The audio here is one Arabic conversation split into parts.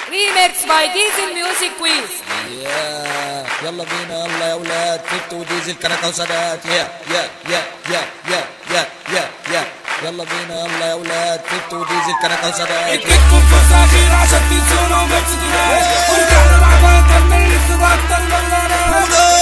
ريميكس باي ديزل ميوزك كويز. يلا بينا يلا يا ولاد، فت وديزل كنكه وسادات. يا يا يا يا يا يا يا يا يلا بينا يلا يا ولاد، فت وديزل كنكه وسادات. اديتكم فرصة أخيرة عشان تنسونا وما تنسوناش، ورجعنا مع بعض كمل لسه أكتر من مرة.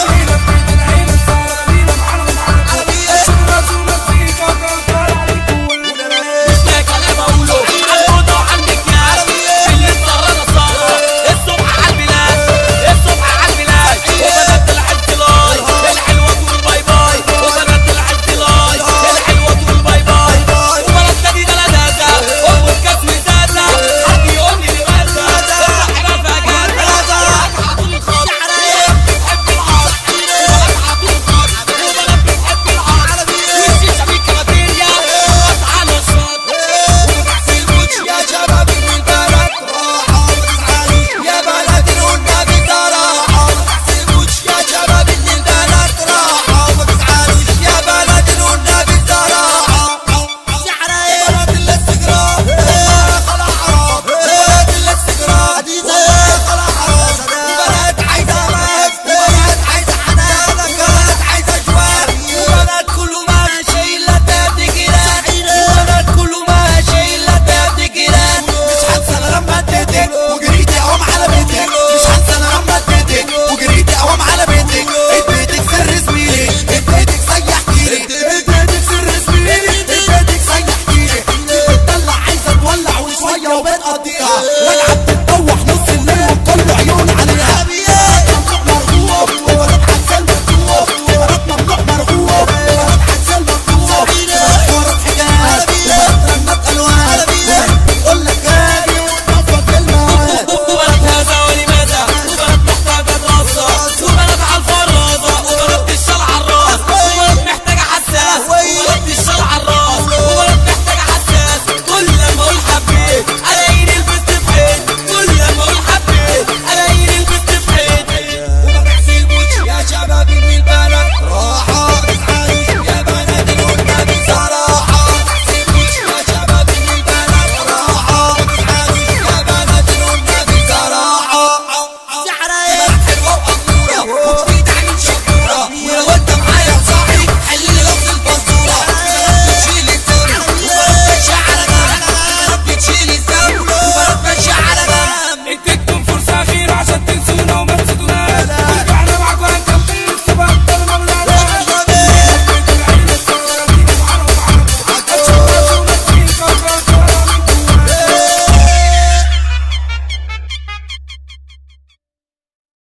وبنقضيها ونعدي